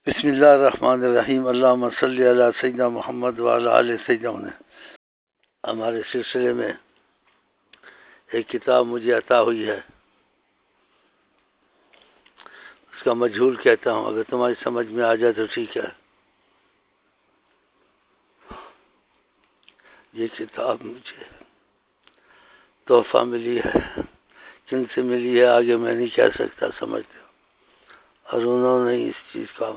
بسم اللہ الرحمن الرحیم، اللہم صلی علی سیدنا محمد وعلی آل سیدنا محمد۔ ہمارے سلسلے میں ایک کتاب مجھے عطا ہوئی ہے، اس کا مجہول کہتا ہوں، اگر تمہاری سمجھ میں آ جائے تو ٹھیک ہے۔ یہ کتاب مجھے تحفہ ملی ہے، کن سے ملی ہے آگے میں نہیں کہہ سکتا، سمجھتے ہو، اور انہوں نے اس چیز کا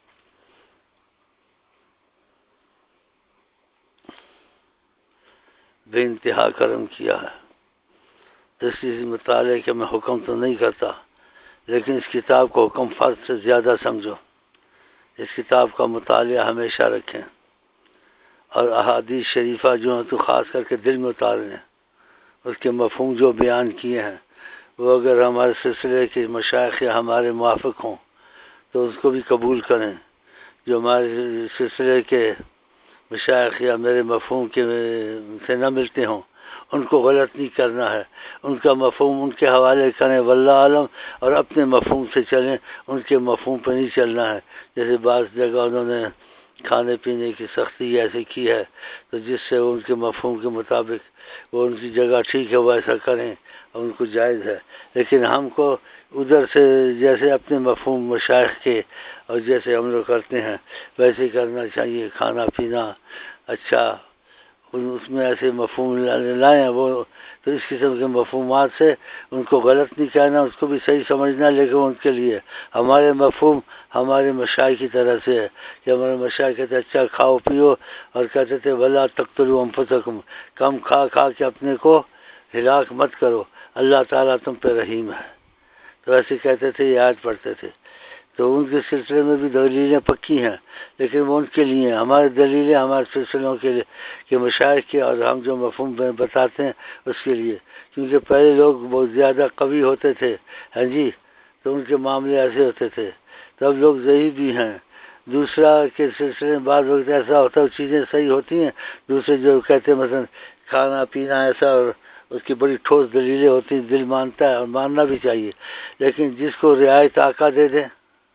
بے انتہا کرم کیا ہے۔ اس چیز مطالعے کے میں حکم تو نہیں کرتا، لیکن اس کتاب کو حکم فرض سے زیادہ سمجھو۔ اس کتاب کا مطالعہ ہمیشہ رکھیں، اور احادیث شریفہ جو ہیں تو خاص کر کے دل میں اتاریں، اس کے مفہوم جو بیان کیے ہیں وہ اگر ہمارے سلسلے کے مشائخ یا ہمارے موافق ہوں تو اس کو بھی قبول کریں۔ جو ہمارے سلسلے کے مشائخ یا میرے مفہوم کے سے نہ ملتے ہوں ان کو غلط نہیں کرنا ہے، ان کا مفہوم ان کے حوالے کریں واللہ عالم، اور اپنے مفہوم سے چلیں، ان کے مفہوم پہ نہیں چلنا ہے۔ جیسے بعض جگہ انہوں نے کھانے پینے کی سختی ایسے کی ہے تو جس سے ان کے مفہوم کے مطابق وہ ان کی جگہ ٹھیک ہے وہ ایسا کریں اور ان کو جائز ہے، لیکن ہم کو ادھر سے جیسے اپنے مفہوم مشائخ کے اور جیسے ہم لوگ کرتے ہیں ویسے ہی کرنا چاہیے۔ کھانا پینا اچھا، اس میں ایسے مفہوم لائیں وہ تو اس قسم کے مفہومات سے ان کو غلط نہیں کہنا، اس کو بھی صحیح سمجھنا، لیکن ان کے لیے ہمارے مفہوم ہمارے مشائخ کی طرح سے ہے کہ ہمارے مشائخ کہتے اچھا کھاؤ پیو، اور کہتے تھے ولا تقتلوا انفسکم، کم کھا کھا کے اپنے کو ہلاک مت کرو، اللہ تعالیٰ تم پہ رحیم ہے، تو ایسے کہتے تھے، یہ آیت پڑھتے تھے۔ تو ان کے سلسلے میں بھی دلیلیں پکی ہیں، لیکن وہ ان کے لیے ہیں، ہمارے دلیلیں ہمارے سلسلوں کے لیے کہ مشائخ کے اور ہم جو مفہوم بتاتے ہیں اس کے لیے، کیونکہ پہلے لوگ بہت زیادہ قوی ہوتے تھے، ہاں جی، تو ان کے معاملے ایسے ہوتے تھے، تو اب لوگ ضعیف بھی ہیں۔ دوسرا کے سلسلے میں بعض وقت ایسا ہوتا ہے چیزیں صحیح ہوتی ہیں، دوسرے جو کہتے ہیں مثلا کھانا پینا ایسا، اور اس کی بڑی ٹھوس دلیلیں ہوتی ہیں، دل مانتا ہے اور ماننا بھی چاہیے، لیکن جس کو رعایت آقا دے دیں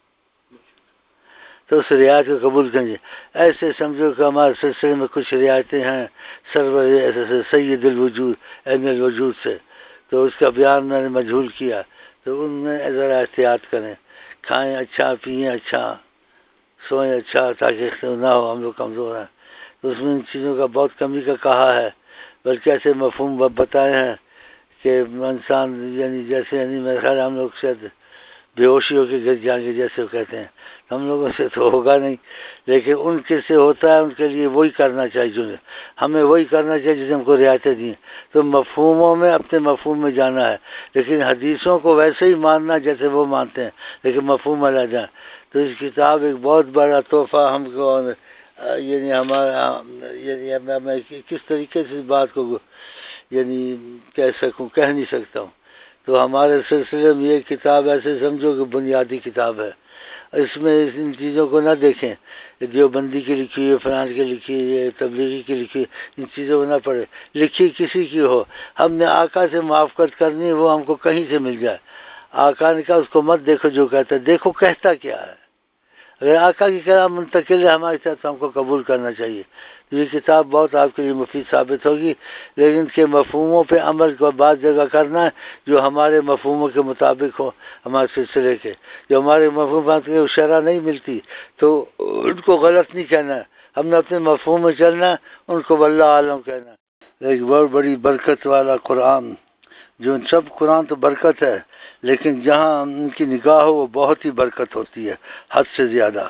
تو اس رعایت کو قبول کریں۔ ایسے سمجھو کہ ہمارے سلسلے میں کچھ رعایتیں ہیں سرور سید الوجود عین الوجود سے، تو اس کا بیان میں نے مجہول کیا، تو ان میں ذرا احتیاط کریں، کھائیں اچھا، پئیں اچھا، سوئیں اچھا، تاکہ نہ ہو ہم لوگ کمزور ہیں، تو اس میں ان چیزوں کا بہت کمی کا کہا ہے، بلکہ ایسے مفہوم بتائے ہیں کہ انسان یعنی جیسے یعنی میرے خیال ہم لوگ شاید بے ہوشی ہو کے گر جائیں گے جیسے وہ کہتے ہیں، ہم لوگوں سے تو ہوگا نہیں، لیکن ان کے سے ہوتا ہے، ان کے لیے وہی کرنا چاہیے، جو ہمیں وہی کرنا چاہیے جسے ہم کو رعایتیں دیں، تو مفہوموں میں اپنے مفہوم میں جانا ہے، لیکن حدیثوں کو ویسے ہی ماننا جیسے وہ مانتے ہیں، لیکن مفہوم میں جائیں۔ تو اس کتاب ایک بہت بڑا تحفہ ہم کو، یعنی ہمارا یعنی میں کس طریقے سے اس بات کو یعنی کہہ سکوں، کہہ نہیں سکتا ہوں۔ تو ہمارے سلسلے میں یہ کتاب ایسے سمجھو کہ بنیادی کتاب ہے، اس میں ان چیزوں کو نہ دیکھیں، دیوبندی کی لکھی ہے، فلان کی لکھی ہے، تبلیغی کی لکھی، ان چیزوں کو نہ پڑھے، لکھی کسی کی ہو، ہم نے آقا سے موافقت کرنی ہے، وہ ہم کو کہیں سے مل جائے، آقا نے کہا اس کو مت دیکھو جو کہتا ہے، دیکھو کہتا کیا ہے، اگر آقا کی کلام منتقل ہے ہمارے ساتھ ہم کو قبول کرنا چاہیے۔ یہ کتاب بہت آپ کے لیے مفید ثابت ہوگی، لیکن ان کے مفہوموں پہ عمل کو بعض جگہ کرنا ہے جو ہمارے مفہوموں کے مطابق ہو، ہمارے سلسلے کے جو ہمارے مفہومات کے شرح نہیں ملتی تو ان کو غلط نہیں کہنا ہے، ہم نے اپنے مفہوم میں چلنا ہے، ان کو واللہ عالم کہنا ہے۔ ایک بہت بڑی برکت والا قرآن، جو سب قرآن تو برکت ہے، لیکن جہاں ان کی نگاہ ہو وہ بہت ہی برکت ہوتی ہے، حد سے زیادہ۔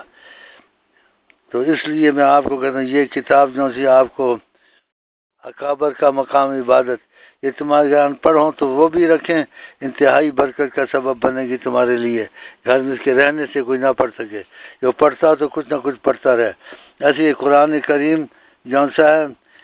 تو اس لیے میں آپ کو کہتا ہوں یہ کتاب جو سی آپ کو اکابر کا مقام عبادت، یہ تمہارے گھر ان پڑھ ہوں تو وہ بھی رکھیں، انتہائی برکت کا سبب بنے گی تمہارے لیے، گھر میں اس کے رہنے سے کوئی نہ پڑھ سکے، جو پڑھتا تو کچھ نہ کچھ پڑھتا رہے۔ ایسے یہ قرآن کریم جون سا ہے،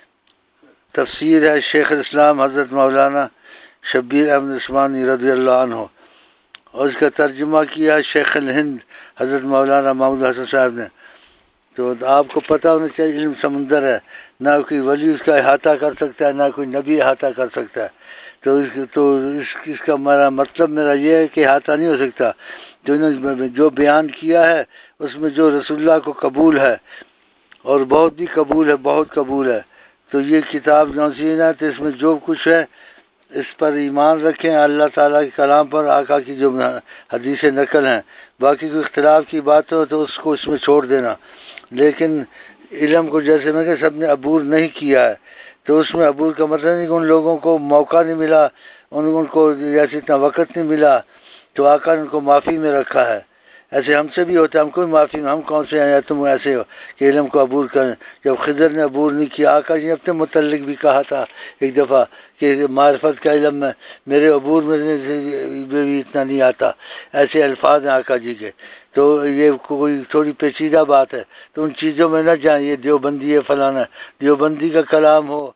تفسیر ہے شیخ الاسلام حضرت مولانا شبیر احمد عثمانی رضی اللہ عنہ، اور اس کا ترجمہ کیا شیخ الہند حضرت مولانا محمود حسن صاحب نے۔ تو آپ کو پتہ ہونا چاہیے علم سمندر ہے، نہ کوئی ولی اس کا احاطہ کر سکتا ہے، نہ کوئی نبی احاطہ کر سکتا ہے، تو اس کا میرا مطلب میرا یہ ہے کہ احاطہ نہیں ہو سکتا، تو انہوں نے جو بیان کیا ہے اس میں جو رسول اللہ کو قبول ہے اور بہت ہی قبول ہے، بہت قبول ہے، تو یہ کتاب نوزین ہے، تو اس میں جو کچھ ہے اس پر ایمان رکھیں، اللہ تعالیٰ کے کلام پر، آقا کی جو حدیث نقل ہیں، باقی کوئی اختلاف کی بات ہو تو اس کو اس میں چھوڑ دینا، لیکن علم کو جیسے میں کہ سب نے عبور نہیں کیا ہے، تو اس میں عبور کا مطلب نہیں کہ ان لوگوں کو موقع نہیں ملا، ان کو جیسے اتنا وقت نہیں ملا، تو آقا نے ان کو معافی میں رکھا ہے۔ ایسے ہم سے بھی ہوتا ہے، ہم کوئی معافی میں، ہم کون سے ہیں تم ایسے ہو کہ علم کو عبور کریں؟ جب خضر نے عبور نہیں کیا، آقا جی نے اپنے متعلق بھی کہا تھا ایک دفعہ کہ معرفت کا علم میں میرے عبور میں بھی اتنا نہیں آتا، ایسے الفاظ ہیں آقا جی کے۔ تو یہ کوئی تھوڑی پیچیدہ بات ہے، تو ان چیزوں میں نہ جائیں، یہ دیوبندی ہے فلانا، دیوبندی کا کلام ہو،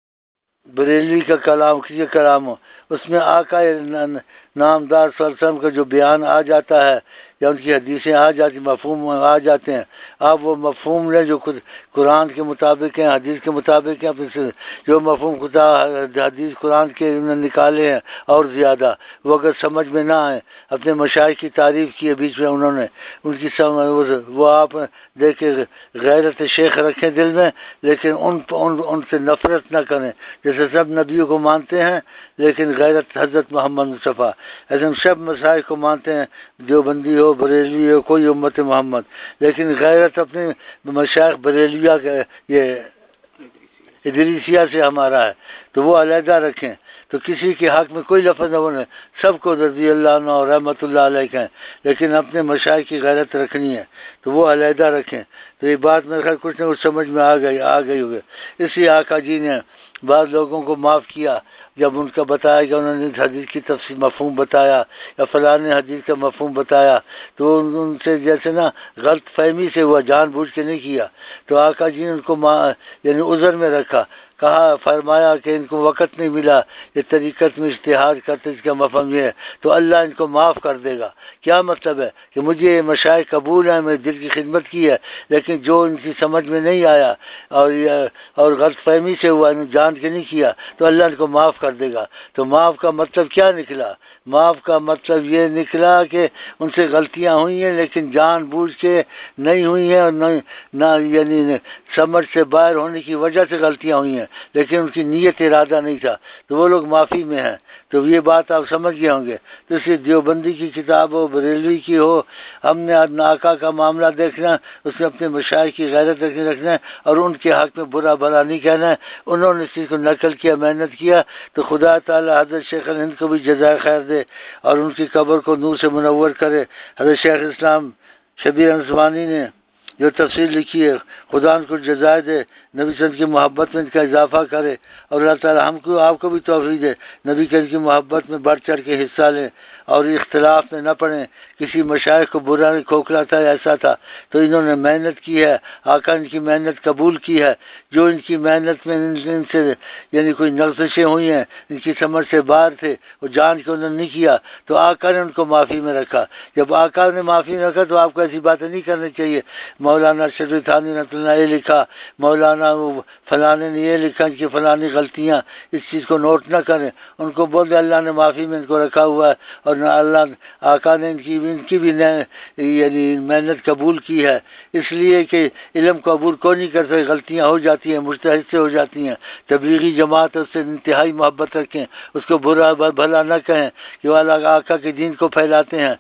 بریلوی کا کلام، کسی کا کلام ہو، اس میں آقا نامدار صلی اللہ علیہ وسلم کا جو بیان آ جاتا ہے یا ان کی حدیثیں آ جاتی، مفہوم آ جاتے ہیں، آپ وہ مفہوم لیں جو خود قرآن کے مطابق ہیں، حدیث کے مطابق ہیں، اپنے سے جو مفہوم خدا حدیث قرآن کے انہوں نے نکالے ہیں اور زیادہ، وہ اگر سمجھ میں نہ آئیں، اپنے مشائخ کی تعریف کی ہے بیچ میں انہوں نے، ان کی وہ آپ دیکھیں، غیرت شیخ رکھیں دل میں، لیکن ان سے نفرت نہ کریں، جیسے سب نبیوں کو مانتے ہیں لیکن غیرت حضرت محمد مصطفیٰ، ایسے ہم سب مشائخ کو مانتے ہیں، دیوبندی ہو، بریلوی ہو، کوئی امت محمد، لیکن غیرت اپنے مشائخ بریلیہ کا یہ ادریسیہ سے ہمارا ہے، تو وہ علیحدہ رکھیں، تو کسی کے حق میں کوئی لفظ نہ بولیں، سب کو رضی اللہ عنہ اور رحمۃ اللہ علیہ کہیں، لیکن اپنے مشائخ کی غیرت رکھنی ہے تو وہ علیحدہ رکھیں۔ تو یہ بات میرے خیال کچھ نہ کچھ سمجھ میں آ گئی ہوگی۔ اسی آقا جی نے بعض لوگوں کو معاف کیا جب ان کا بتایا کہ انہوں نے حدیث کی تفسیر مفہوم بتایا یا فلاں حدیث کا مفہوم بتایا، تو ان سے جیسے نا غلط فہمی سے ہوا، جان بوجھ کے نہیں کیا، تو آقا جی نے ان کو یعنی عذر میں رکھا، کہا فرمایا کہ ان کو وقت نہیں ملا، یہ طریقت میں اجتہاد کرتے، اس کا مفہوم یہ ہے، تو اللہ ان کو معاف کر دے گا۔ کیا مطلب ہے کہ مجھے یہ مشائخ قبول ہیں، میں دل کی خدمت کی ہے، لیکن جو ان کی سمجھ میں نہیں آیا اور غلط فہمی سے ہوا، انہوں جان کے نہیں کیا، تو اللہ ان کو معاف کر دے گا۔ تو معاف کا مطلب کیا نکلا؟ معاف کا مطلب یہ نکلا کہ ان سے غلطیاں ہوئی ہیں لیکن جان بوجھ کے نہیں ہوئی ہیں، اور نہ یعنی سمجھ سے باہر ہونے کی وجہ سے غلطیاں ہوئی ہیں، لیکن ان کی نیت ارادہ نہیں تھا، تو وہ لوگ معافی میں ہیں۔ تو یہ بات آپ سمجھ گئے ہوں گے۔ تو اس دیوبندی کی کتاب ہو، بریلوی کی ہو، ہم نے آقا کا معاملہ دیکھنا، اس میں اپنے مشائخ کی غیرت رکھنا ہے اور ان کے حق میں برا بھلا نہیں کہنا ہے۔ انہوں نے اس چیز کو نقل کیا، محنت کیا، تو خدا تعالی حضرت شیخ الہند کو بھی جزائے خیر دے اور ان کی قبر کو نور سے منور کرے۔ حضرت شیخ اسلام شبیر انصوانی نے جو تفسیر لکھی ہے، خدا ان کو جزائے دے، نبی صلی اللہ علیہ وسلم کی محبت میں ان کا اضافہ کرے، اور اللہ تعالیٰ ہم کو آپ کو بھی توفیق دے نبی صلی اللہ علیہ وسلم کی محبت میں بڑھ چڑھ کے حصہ لیں اور اختلاف میں نہ پڑیں۔ کسی مشائخ کو برا نہیں، کھوکھلا تھا، ایسا تھا، تو انہوں نے محنت کی ہے، آقا ان کی محنت قبول کی ہے، جو ان کی محنت میں ان سے یعنی کوئی نغزشیں ہوئی ہیں، ان کی سمجھ سے باہر تھے، وہ جان کے انہوں نے نہیں کیا، تو آقا نے ان کو معافی میں رکھا۔ جب آقا نے معافی میں رکھا تو آپ کو ایسی باتیں نہیں کرنی چاہیے، مولانا شریف تھانوی رحمۃ اللہ یہ لکھا، مولانا فلانے نے یہ لکھا، ان کی فلانی غلطیاں، اس چیز کو نوٹ نہ کریں، ان کو بولتے اللہ نے معافی میں ان کو رکھا ہوا ہے، اور اللہ آقا نے ان کی بھی یعنی محنت قبول کی ہے، اس لیے کہ علم کو عبور کوئی نہیں کر سکے، غلطیاں ہو جاتی ہیں، مجتہد سے ہو جاتی ہیں۔ تبلیغی جماعت اس سے انتہائی محبت رکھیں، اس کو برا بھلا نہ کہیں کہ وہ آقا کے دین کو پھیلاتے ہیں،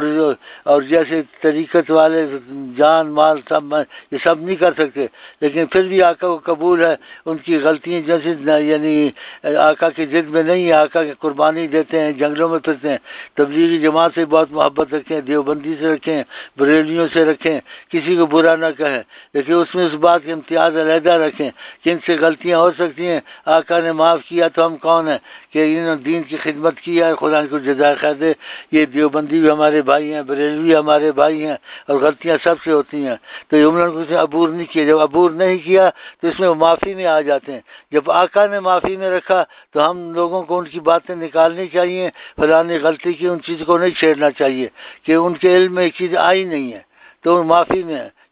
اور جیسے طریقت والے جان مال سب یہ سب نہیں کر سکتے، لیکن پھر بھی آقا کو قبول ہے، ان کی غلطیاں جیسے یعنی آقا کی ضد میں نہیں ہے، آقا کی قربانی دیتے ہیں، جنگلوں میں پھرتے ہیں۔ تبلیغی جماعت سے بہت محبت رکھیں، دیوبندی سے رکھیں، بریلیوں سے رکھیں، کسی کو برا نہ کہیں، لیکن اس میں اس بات کے امتیاز علیحدہ رکھیں کہ ان سے غلطیاں ہو سکتی ہیں، آقا نے معاف کیا تو ہم کون ہیں کہ انہوں نے دین کی خدمت کی ہے، خدا ان کو جزائے خیر دے۔ یہ دیوبندی بھی ہمارے بھائی ہیں، بریلوی ہمارے بھائی ہیں، اور غلطیاں سب سے ہوتی ہیں، تو انہوں نے کچھ عبور نہیں کیا۔ جب عبور نہیں کیا تو اس میں وہ معافی میں آ جاتے ہیں۔ جب آقا نے معافی میں رکھا تو ہم لوگوں کو ان کی باتیں نکالنی چاہیے، فلانی غلطی کی ان چیز کو نہیں چھیڑنا چاہیے کہ ان کے علم میں ایک چیز آئی نہیں ہے تو معافی میں ہے۔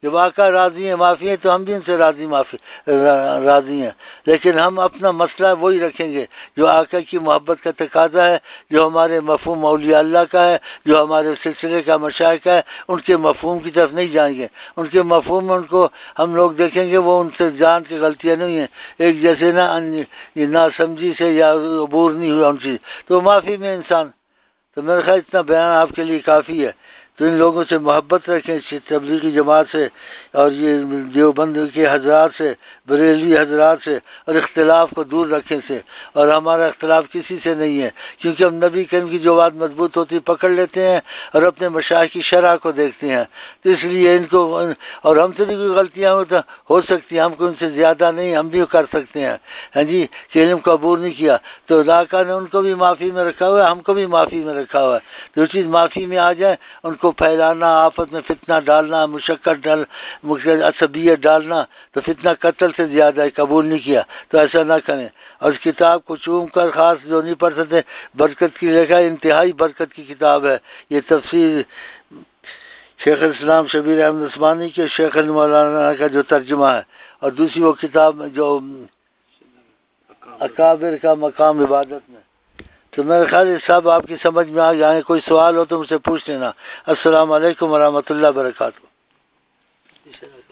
جب آقا راضی ہیں معافی ہے تو ہم بھی ان سے راضی ہیں، لیکن ہم اپنا مسئلہ وہی رکھیں گے جو آقا کی محبت کا تقاضا ہے، جو ہمارے مفہوم اولیاء اللہ کا ہے، جو ہمارے سلسلے کا مشائخ کا ہے، ان کے مفہوم کی طرف نہیں جائیں گے۔ ان کے مفہوم میں ان کو ہم لوگ دیکھیں گے وہ ان سے جان کی غلطیاں نہیں ہیں، ایک جیسے نہ سمجھی سے یا عبور نہیں ہوا ان چیز تو معافی میں انسان۔ تو میرے خیال اتنا بیان آپ کے لیے کافی ہے۔ تو ان لوگوں سے محبت رکھیں، تبلیغی جماعت سے اور یہ دیوبند کے حضرات سے، بریلوی حضرات سے، اور اختلاف کو دور رکھیں سے، اور ہمارا اختلاف کسی سے نہیں ہے، کیونکہ ہم نبی کریم کی جو بات مضبوط ہوتی پکڑ لیتے ہیں اور اپنے مشائخ کی شرح کو دیکھتے ہیں۔ تو اس لیے ان کو، اور ہم سے بھی کوئی غلطیاں ہو سکتی ہیں، ہم کو ان سے زیادہ نہیں، ہم بھی کر سکتے ہیں، ہاں جی، کہ علم کو عبور نہیں کیا تو ذاکر نے ان کو بھی معافی میں رکھا ہوا ہے، ہم کو بھی معافی میں رکھا ہوا ہے۔ جو چیز معافی میں آ جائے ان کو پھیلانا، آپس میں فتنہ ڈالنا، مشقت عصبیت ڈالنا تو فتنہ قتل سے زیادہ ہے، قبول نہیں کیا تو ایسا نہ کریں۔ اور اس کتاب کو چوم کر، خاص جو نہیں پڑھ سکتے، برکت کی لکھا ہے، انتہائی برکت کی کتاب ہے یہ تفسیر شیخ الاسلام شبیر احمد عثمانی کے شیخ مولانا کا جو ترجمہ ہے، اور دوسری وہ کتاب جو اکابر کا مقام عبادت میں۔ تو میرے خیال یہ سب آپ کی سمجھ میں آ جائیں۔ کوئی سوال ہو تو مجھ سے پوچھ لینا۔ السلام علیکم ورحمۃ اللہ وبرکاتہ۔